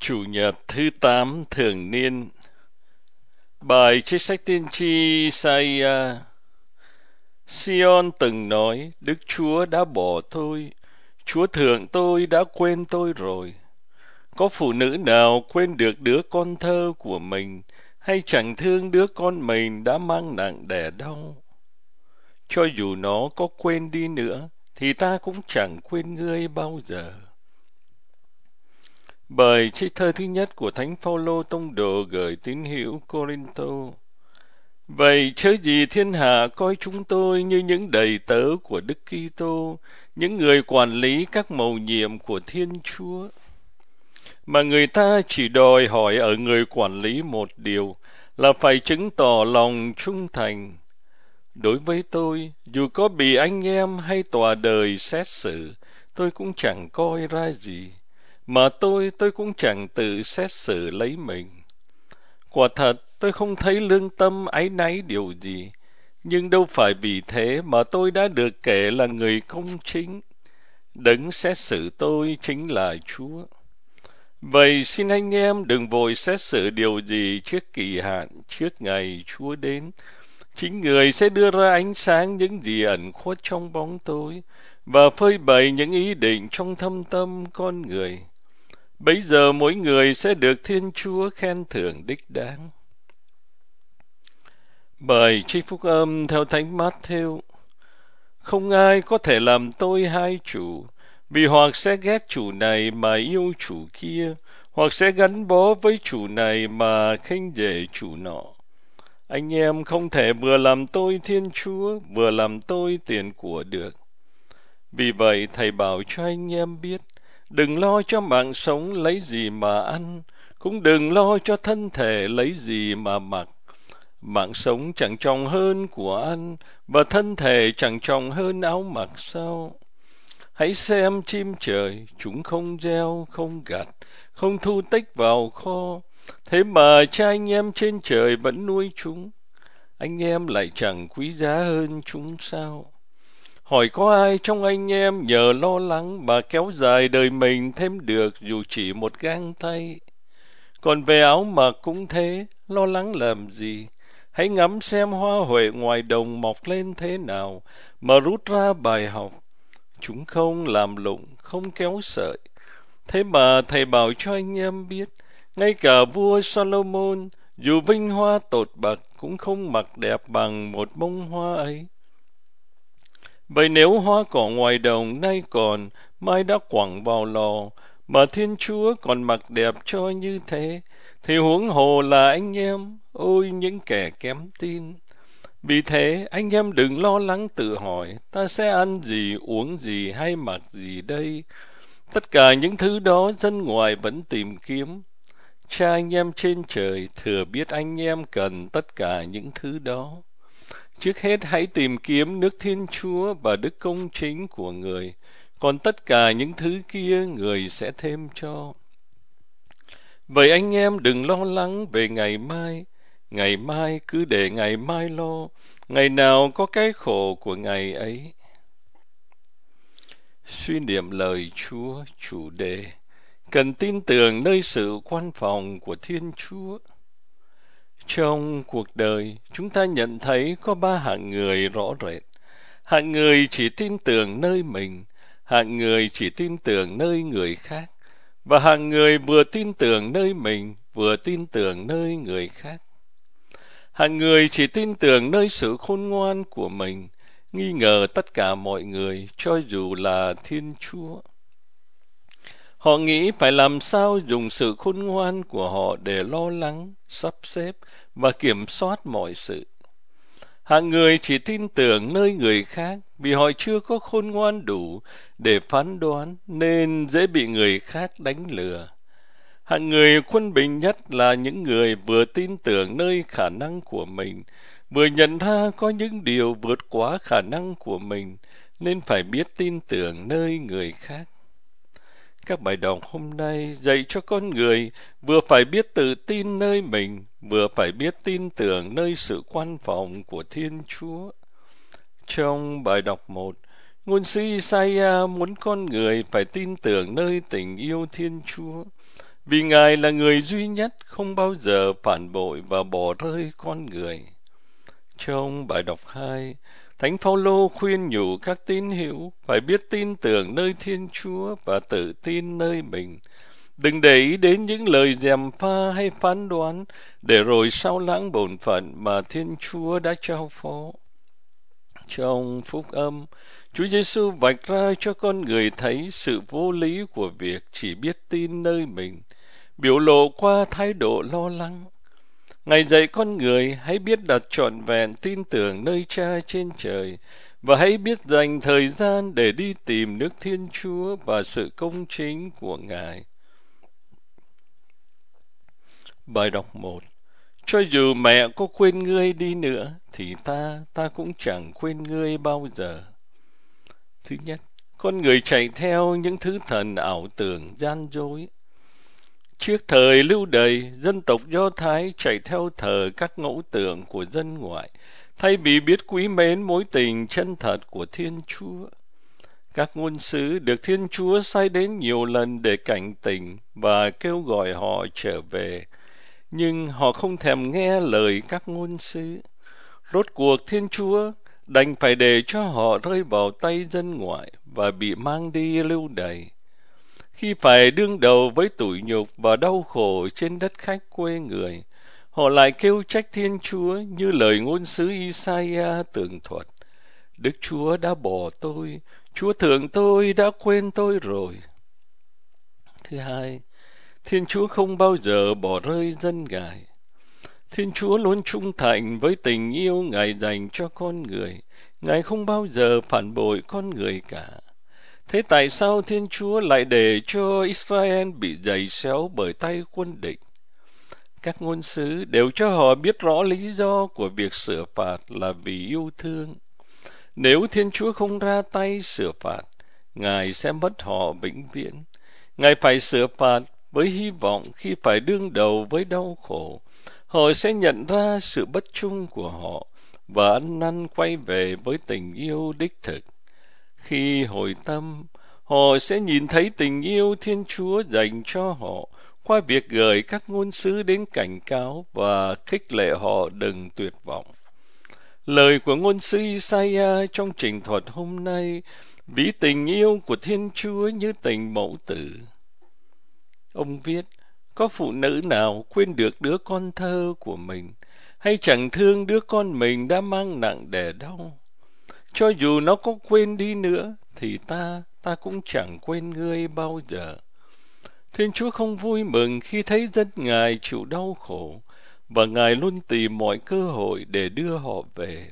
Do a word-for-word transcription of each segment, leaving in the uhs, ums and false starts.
Chủ nhật thứ tám thường niên. Bài trích sách tiên tri Isaiah. Sion từng nói, Đức Chúa đã bỏ tôi, Chúa thượng tôi đã quên tôi rồi. Có phụ nữ nào quên được đứa con thơ của mình, hay chẳng thương đứa con mình đã mang nặng đẻ đau? Cho dù nó có quên đi nữa, thì ta cũng chẳng quên ngươi bao giờ. Bài trích thơ thứ nhất của Thánh Phaolô tông đồ gửi tín hữu Cô-rinh-tô. Vậy chớ gì thiên hạ coi chúng tôi như những đầy tớ của Đức Kitô, những người quản lý các mầu nhiệm của Thiên Chúa, mà người ta chỉ đòi hỏi ở người quản lý một điều là phải chứng tỏ lòng trung thành. Đối với tôi, dù có bị anh em hay tòa đời xét xử, tôi cũng chẳng coi ra gì, mà tôi tôi cũng chẳng tự xét xử lấy mình. Quả thật, tôi không thấy lương tâm áy náy điều gì, nhưng đâu phải vì thế mà tôi đã được kể là người công chính. Đấng xét xử tôi chính là Chúa. Vậy xin anh em đừng vội xét xử điều gì trước kỳ hạn, trước ngày Chúa đến. Chính Người sẽ đưa ra ánh sáng những gì ẩn khuất trong bóng tối, và phơi bày những ý định trong thâm tâm con người. Bấy giờ mỗi người sẽ được Thiên Chúa khen thưởng đích đáng. Bài trích phúc âm theo Thánh Mát-thêu. Không ai có thể làm tôi hai chủ, vì hoặc sẽ ghét chủ này mà yêu chủ kia, hoặc sẽ gắn bó với chủ này mà khinh dễ chủ nọ. Anh em không thể vừa làm tôi Thiên Chúa, vừa làm tôi tiền của được. Vì vậy thầy bảo cho anh em biết, đừng lo cho mạng sống lấy gì mà ăn, cũng đừng lo cho thân thể lấy gì mà mặc. Mạng sống chẳng trọng hơn của ăn, và thân thể chẳng trọng hơn áo mặc sao? Hãy xem chim trời, chúng không gieo, không gặt, không thu tích vào kho, thế mà cha anh em trên trời vẫn nuôi chúng. Anh em lại chẳng quý giá hơn chúng sao? Hỏi có ai trong anh em nhờ lo lắng mà kéo dài đời mình thêm được dù chỉ một gang tay? Còn về áo mặc cũng thế, lo lắng làm gì? Hãy ngắm xem hoa huệ ngoài đồng mọc lên thế nào, mà rút ra bài học. Chúng không làm lụng, không kéo sợi. Thế mà thầy bảo cho anh em biết, ngay cả vua Salomon, dù vinh hoa tột bậc, cũng không mặc đẹp bằng một bông hoa ấy. Vậy nếu hoa cỏ ngoài đồng nay còn, mai đã quẳng vào lò, mà Thiên Chúa còn mặc đẹp cho như thế, thì huống hồ là anh em, ôi những kẻ kém tin. Vì thế, anh em đừng lo lắng tự hỏi, ta sẽ ăn gì, uống gì hay mặc gì đây? Tất cả những thứ đó dân ngoài vẫn tìm kiếm. Cha anh em trên trời thừa biết anh em cần tất cả những thứ đó. Trước hết hãy tìm kiếm nước Thiên Chúa và đức công chính của Người, còn tất cả những thứ kia Người sẽ thêm cho. Vậy anh em đừng lo lắng về ngày mai, ngày mai cứ để ngày mai lo, ngày nào có cái khổ của ngày ấy. Suy niệm lời Chúa, chủ đề: cần tin tưởng nơi sự quan phòng của Thiên Chúa. Trong cuộc đời, chúng ta nhận thấy có ba hạng người rõ rệt. Hạng người chỉ tin tưởng nơi mình, hạng người chỉ tin tưởng nơi người khác, và hạng người vừa tin tưởng nơi mình, vừa tin tưởng nơi người khác. Hạng người chỉ tin tưởng nơi sự khôn ngoan của mình, nghi ngờ tất cả mọi người, cho dù là Thiên Chúa. Họ nghĩ phải làm sao dùng sự khôn ngoan của họ để lo lắng, sắp xếp và kiểm soát mọi sự. Hạng người chỉ tin tưởng nơi người khác vì họ chưa có khôn ngoan đủ để phán đoán nên dễ bị người khác đánh lừa. Hạng người quân bình nhất là những người vừa tin tưởng nơi khả năng của mình, vừa nhận ra có những điều vượt quá khả năng của mình nên phải biết tin tưởng nơi người khác. Các bài đọc hôm nay dạy cho con người vừa phải biết tự tin nơi mình, vừa phải biết tin tưởng nơi sự quan phòng của Thiên Chúa. Trong bài đọc một, ngôn sứ Isaiah muốn con người phải tin tưởng nơi tình yêu Thiên Chúa, vì Ngài là người duy nhất không bao giờ phản bội và bỏ rơi con người. Trong bài đọc hai, Thánh Phaolô khuyên nhủ các tín hữu phải biết tin tưởng nơi Thiên Chúa và tự tin nơi mình. Đừng để ý đến những lời gièm pha hay phán đoán, để rồi sao lãng bổn phận mà Thiên Chúa đã trao phó. Trong Phúc Âm, Chúa Giêsu vạch ra cho con người thấy sự vô lý của việc chỉ biết tin nơi mình, biểu lộ qua thái độ lo lắng. Ngài dạy con người hãy biết đặt trọn vẹn tin tưởng nơi Cha trên trời, và hãy biết dành thời gian để đi tìm nước Thiên Chúa và sự công chính của Ngài. Bài đọc một. Cho dù mẹ có quên ngươi đi nữa, thì ta, ta cũng chẳng quên ngươi bao giờ. Thứ nhất, con người chạy theo những thứ thần ảo tưởng gian dối. Trước thời lưu đày, dân tộc Do Thái chạy theo thờ các ngẫu tượng của dân ngoại, thay vì biết quý mến mối tình chân thật của Thiên Chúa. Các ngôn sứ được Thiên Chúa sai đến nhiều lần để cảnh tỉnh và kêu gọi họ trở về, nhưng họ không thèm nghe lời các ngôn sứ. Rốt cuộc Thiên Chúa đành phải để cho họ rơi vào tay dân ngoại và bị mang đi lưu đày. Khi phải đương đầu với tủi nhục và đau khổ trên đất khách quê người, họ lại kêu trách Thiên Chúa như lời ngôn sứ Isaiah tường thuật: Đức Chúa đã bỏ tôi, Chúa thượng tôi đã quên tôi rồi. Thứ hai, Thiên Chúa không bao giờ bỏ rơi dân Ngài. Thiên Chúa luôn trung thành với tình yêu Ngài dành cho con người. Ngài không bao giờ phản bội con người cả. Thế tại sao Thiên Chúa lại để cho Israel bị giày xéo bởi tay quân địch? Các ngôn sứ đều cho họ biết rõ lý do của việc sửa phạt là vì yêu thương. Nếu Thiên Chúa không ra tay sửa phạt, Ngài sẽ mất họ vĩnh viễn. Ngài phải sửa phạt với hy vọng khi phải đương đầu với đau khổ, họ sẽ nhận ra sự bất trung của họ và ăn năn quay về với tình yêu đích thực. Khi hồi tâm, họ sẽ nhìn thấy tình yêu Thiên Chúa dành cho họ qua việc gửi các ngôn sứ đến cảnh cáo và khích lệ họ đừng tuyệt vọng. Lời của ngôn sứ Isaiah trong trình thuật hôm nay ví tình yêu của Thiên Chúa như tình mẫu tử. Ông viết, có phụ nữ nào quên được đứa con thơ của mình, hay chẳng thương đứa con mình đã mang nặng đè đau? Cho dù nó có quên đi nữa, thì ta, ta cũng chẳng quên ngươi bao giờ. Thiên Chúa không vui mừng khi thấy dân Ngài chịu đau khổ, và Ngài luôn tìm mọi cơ hội để đưa họ về.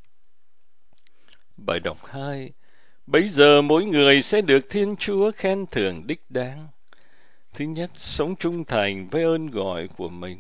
Bài đọc hai. Bấy giờ mỗi người sẽ được Thiên Chúa khen thưởng đích đáng. Thứ nhất, sống trung thành với ơn gọi của mình.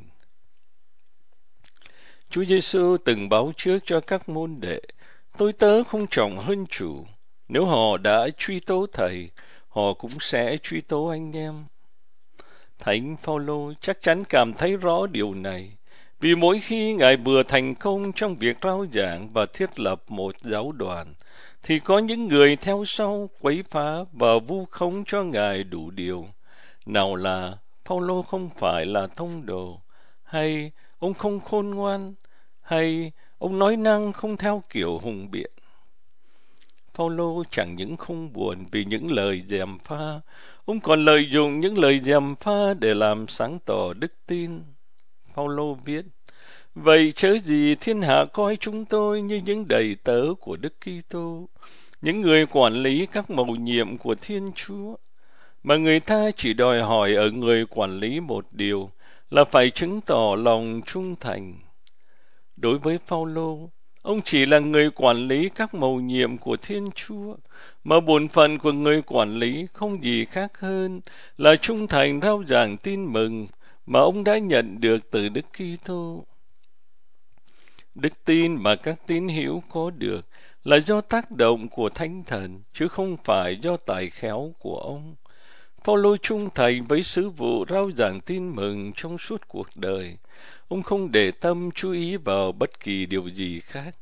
Chúa Giêsu từng báo trước cho các môn đệ: tôi tớ không trọng hơn chủ. Nếu họ đã truy tố thầy, họ cũng sẽ truy tố anh em. Thánh Phaolô chắc chắn cảm thấy rõ điều này, vì mỗi khi Ngài vừa thành công trong việc rao giảng và thiết lập một giáo đoàn, thì có những người theo sau quấy phá và vu khống cho Ngài đủ điều. Nào là Phaolô không phải là thông đồ, hay ông không khôn ngoan, hay ông nói năng không theo kiểu hùng biện. Phaolô chẳng những không buồn vì những lời gièm pha, ông còn lợi dụng những lời gièm pha để làm sáng tỏ đức tin. Phaolô viết: vậy chớ gì thiên hạ coi chúng tôi như những đầy tớ của Đức Kitô, những người quản lý các mầu nhiệm của Thiên Chúa, mà người ta chỉ đòi hỏi ở người quản lý một điều là phải chứng tỏ lòng trung thành. Đối với Phaolô, ông chỉ là người quản lý các mầu nhiệm của Thiên Chúa, mà bổn phận của người quản lý không gì khác hơn là trung thành rao giảng tin mừng mà ông đã nhận được từ Đức Kitô. Đức tin mà các tín hữu có được là do tác động của Thánh Thần, chứ không phải do tài khéo của ông. Phaolô trung thành với sứ vụ rao giảng tin mừng trong suốt cuộc đời. Ông không để tâm chú ý vào bất kỳ điều gì khác.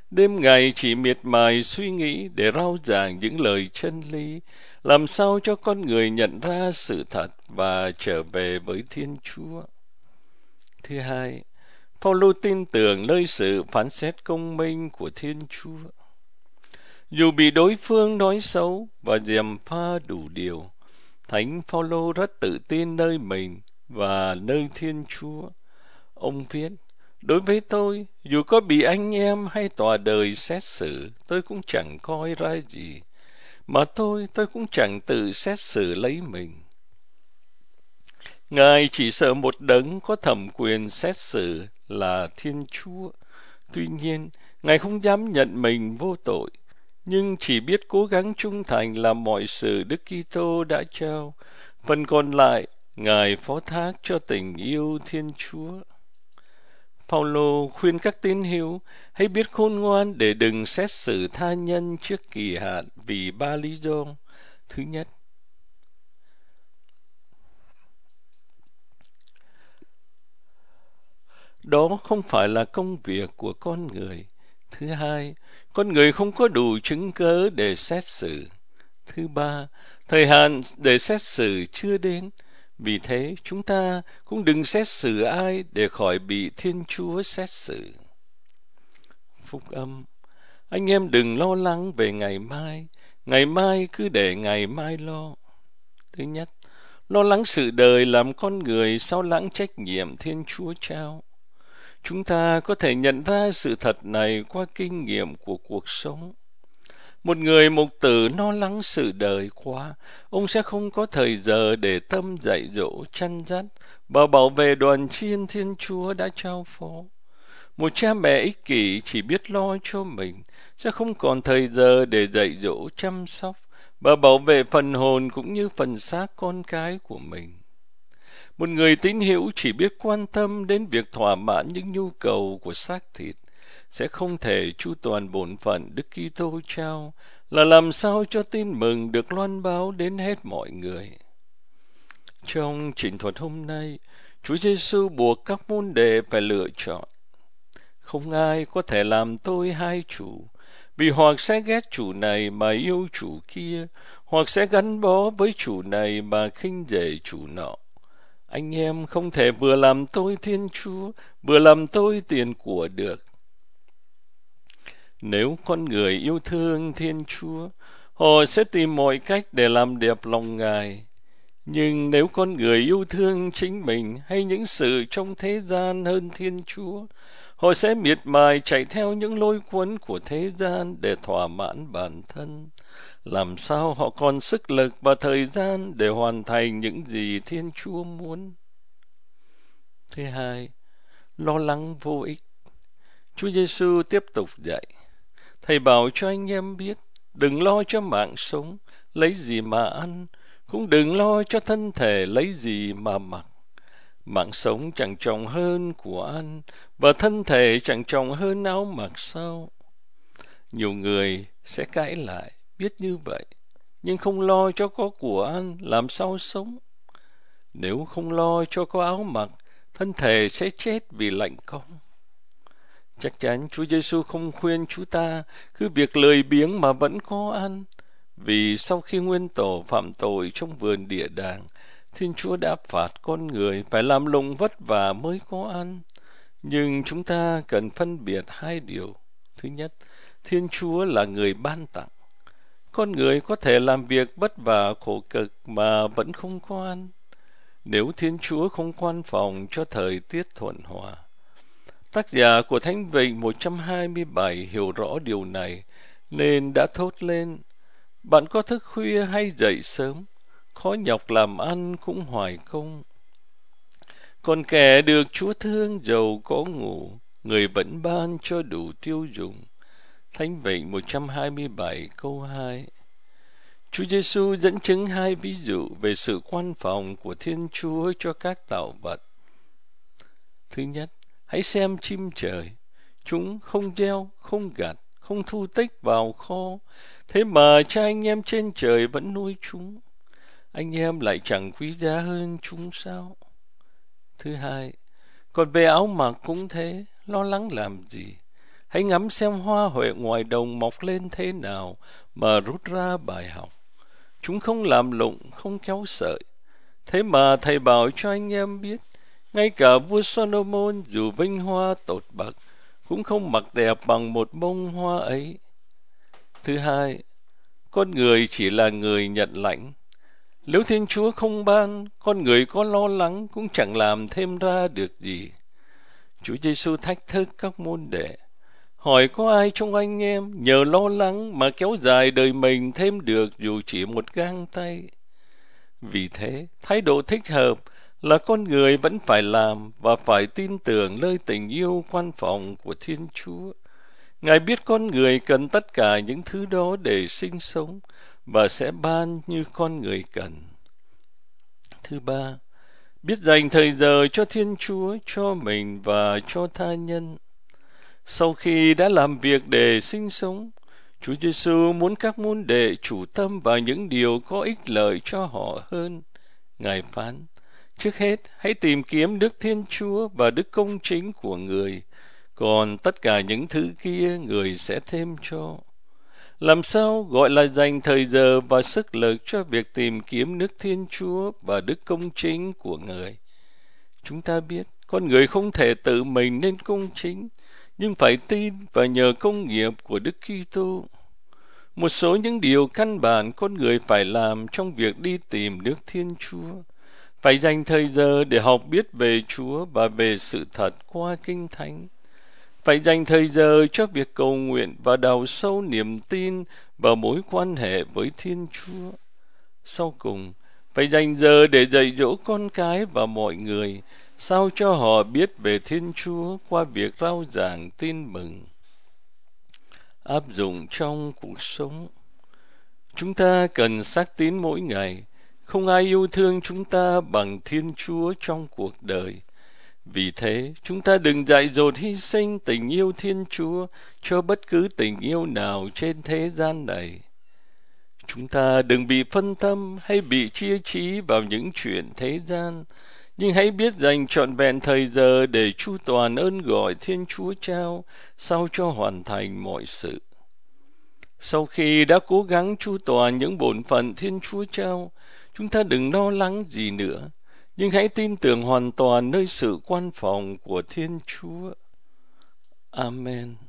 đêm ngày chỉ miệt mài suy nghĩ để rao giảng những lời chân lý, làm sao cho con người nhận ra sự thật và trở về với Thiên Chúa. Thứ hai, Phaolô tin tưởng nơi sự phán xét công minh của Thiên Chúa. Dù bị đối phương nói xấu và gièm pha đủ điều, Thánh Phaolô rất tự tin nơi mình và nơi Thiên Chúa. Ông viết: đối với tôi, dù có bị anh em hay tòa đời xét xử, tôi cũng chẳng coi ra gì, mà tôi, tôi cũng chẳng tự xét xử lấy mình. Ngài chỉ sợ một đấng có thẩm quyền xét xử là Thiên Chúa. Tuy nhiên, Ngài không dám nhận mình vô tội, nhưng chỉ biết cố gắng trung thành làm mọi sự Đức Kitô đã trao. Phần còn lại, Ngài phó thác cho tình yêu Thiên Chúa. Phaolô khuyên các tín hữu hãy biết khôn ngoan để đừng xét xử tha nhân trước kỳ hạn vì ba lý do. Thứ nhất, đó không phải là công việc của con người. Thứ hai, con người không có đủ chứng cớ để xét xử. Thứ ba, thời hạn để xét xử chưa đến. Vì thế, chúng ta cũng đừng xét xử ai để khỏi bị Thiên Chúa xét xử. Phúc âm: anh em đừng lo lắng về ngày mai, ngày mai cứ để ngày mai lo. Thứ nhất, lo lắng sự đời làm con người sao lãng trách nhiệm Thiên Chúa trao. Chúng ta có thể nhận ra sự thật này qua kinh nghiệm của cuộc sống. Một người mục tử lo lắng sự đời quá, ông sẽ không có thời giờ để tâm dạy dỗ, chăn dắt và bảo vệ đoàn chiên Thiên Chúa đã trao phó. Một cha mẹ ích kỷ chỉ biết lo cho mình, sẽ không còn thời giờ để dạy dỗ, chăm sóc và bảo vệ phần hồn cũng như phần xác con cái của mình. Một người tín hữu chỉ biết quan tâm đến việc thỏa mãn những nhu cầu của xác thịt, sẽ không thể chu toàn bổn phận Đức Kitô trao là làm sao cho tin mừng được loan báo đến hết mọi người. Trong trình thuật hôm nay, Chúa Giêsu buộc các môn đệ phải lựa chọn. Không ai có thể làm tôi hai chủ, vì hoặc sẽ ghét chủ này mà yêu chủ kia, hoặc sẽ gắn bó với chủ này mà khinh dễ chủ nọ. Anh em không thể vừa làm tôi Thiên Chúa, vừa làm tôi tiền của được. Nếu con người yêu thương Thiên Chúa, họ sẽ tìm mọi cách để làm đẹp lòng Ngài. Nhưng nếu con người yêu thương chính mình hay những sự trong thế gian hơn Thiên Chúa, họ sẽ miệt mài chạy theo những lối cuốn của thế gian để thỏa mãn bản thân. Làm sao họ còn sức lực và thời gian để hoàn thành những gì Thiên Chúa muốn? Thứ hai, lo lắng vô ích. Chúa Giêsu tiếp tục dạy: Thầy bảo cho anh em biết, đừng lo cho mạng sống, lấy gì mà ăn, cũng đừng lo cho thân thể, lấy gì mà mặc. Mạng sống chẳng trọng hơn của ăn, và thân thể chẳng trọng hơn áo mặc sao? Nhiều người sẽ cãi lại, biết như vậy, nhưng không lo cho có của ăn, làm sao sống? Nếu không lo cho có áo mặc, thân thể sẽ chết vì lạnh cóng. Chắc chắn Chúa Giêsu không khuyên chúng ta cứ việc lười biếng mà vẫn có ăn, vì sau khi nguyên tổ phạm tội trong vườn địa đàng, Thiên Chúa đã phạt con người phải làm lụng vất vả mới có ăn. Nhưng chúng ta cần phân biệt hai điều. Thứ nhất, Thiên Chúa là người ban tặng. Con người có thể làm việc vất vả khổ cực mà vẫn không có ăn, nếu Thiên Chúa không quan phòng cho thời tiết thuận hòa. Tác giả của Thánh Vịnh một trăm hai mươi bảy hiểu rõ điều này, nên đã thốt lên: bạn có thức khuya hay dậy sớm, khó nhọc làm ăn cũng hoài công. Còn kẻ được Chúa thương giàu có ngủ, người vẫn ban cho đủ tiêu dùng. Thánh Vịnh một trăm hai mươi bảy câu hai. Chúa Giêsu dẫn chứng hai ví dụ về sự quan phòng của Thiên Chúa cho các tạo vật. Thứ nhất, hãy xem chim trời. Chúng không gieo, không gặt, không thu tích vào kho, thế mà cha anh em trên trời vẫn nuôi chúng. Anh em lại chẳng quý giá hơn chúng sao? Thứ hai, còn về áo mặc cũng thế, lo lắng làm gì? Hãy ngắm xem hoa huệ ngoài đồng mọc lên thế nào mà rút ra bài học. Chúng không làm lụng, không kéo sợi. Thế mà thầy bảo cho anh em biết, ngay cả vua Solomon dù vinh hoa tột bậc, cũng không mặc đẹp bằng một bông hoa ấy. Thứ hai, con người chỉ là người nhận lãnh. Nếu Thiên Chúa không ban, con người có lo lắng cũng chẳng làm thêm ra được gì. Chúa Giêsu thách thức các môn đệ, hỏi có ai trong anh em nhờ lo lắng mà kéo dài đời mình thêm được dù chỉ một gang tay. Vì thế, thái độ thích hợp là con người vẫn phải làm và phải tin tưởng nơi tình yêu quan phòng của Thiên Chúa. Ngài biết con người cần tất cả những thứ đó để sinh sống và sẽ ban như con người cần. Thứ ba, biết dành thời giờ cho Thiên Chúa, cho mình và cho tha nhân. Sau khi đã làm việc để sinh sống, Chúa Giêsu muốn các môn đệ chủ tâm vào những điều có ích lợi cho họ hơn. Ngài phán, trước hết hãy tìm kiếm Đức Thiên Chúa và đức công chính của Người, còn tất cả những thứ kia Người sẽ thêm cho. Làm sao gọi là dành thời giờ và sức lực cho việc tìm kiếm Đức Thiên Chúa và đức công chính của Người? Chúng ta biết con người không thể tự mình nên công chính, nhưng phải tin và nhờ công nghiệp của Đức Kitô. Một số những điều căn bản con người phải làm trong việc đi tìm Đức Thiên Chúa: phải dành thời giờ để học biết về Chúa và về sự thật qua Kinh Thánh; phải dành thời giờ cho việc cầu nguyện và đào sâu niềm tin và mối quan hệ với Thiên Chúa. Sau cùng, phải dành giờ để dạy dỗ con cái và mọi người, sao cho họ biết về Thiên Chúa qua việc rao giảng tin mừng. Áp dụng trong cuộc sống. Chúng ta cần xác tín mỗi ngày. Không ai yêu thương chúng ta bằng Thiên Chúa trong cuộc đời. Vì thế, chúng ta đừng dại dột hy sinh tình yêu Thiên Chúa cho bất cứ tình yêu nào trên thế gian này. Chúng ta đừng bị phân tâm hay bị chia trí vào những chuyện thế gian, nhưng hãy biết dành trọn vẹn thời giờ để chu toàn ơn gọi Thiên Chúa trao, sao cho hoàn thành mọi sự. Sau khi đã cố gắng chu toàn những bổn phận Thiên Chúa trao, chúng ta đừng lo lắng gì nữa, nhưng hãy tin tưởng hoàn toàn nơi sự quan phòng của Thiên Chúa. Amen.